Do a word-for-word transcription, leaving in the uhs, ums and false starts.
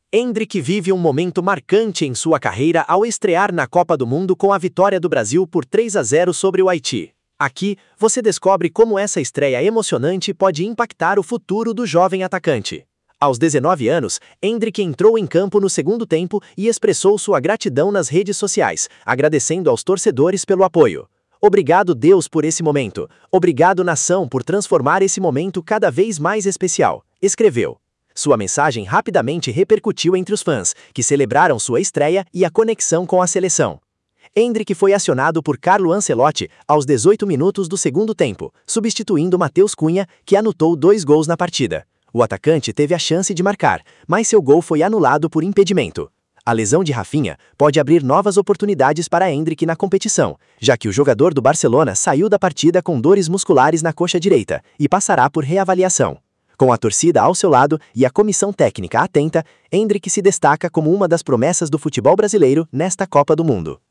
Endrick vive um momento marcante em sua carreira ao estrear na Copa do Mundo com a vitória do Brasil por três a zero sobre o Haiti. Aqui, você descobre como essa estreia emocionante pode impactar o futuro do jovem atacante. Aos dezenove anos, Endrick entrou em campo no segundo tempo e expressou sua gratidão nas redes sociais, agradecendo aos torcedores pelo apoio. Obrigado, Deus, por esse momento. Obrigado, nação, por transformar esse momento cada vez mais especial, escreveu. Sua mensagem rapidamente repercutiu entre os fãs, que celebraram sua estreia e a conexão com a seleção. Endrick foi acionado por Carlo Ancelotti aos dezoito minutos do segundo tempo, substituindo Matheus Cunha, que anotou dois gols na partida. O atacante teve a chance de marcar, mas seu gol foi anulado por impedimento. A lesão de Rafinha pode abrir novas oportunidades para Endrick na competição, já que o jogador do Barcelona saiu da partida com dores musculares na coxa direita e passará por reavaliação. Com a torcida ao seu lado e a comissão técnica atenta, Endrick se destaca como uma das promessas do futebol brasileiro nesta Copa do Mundo.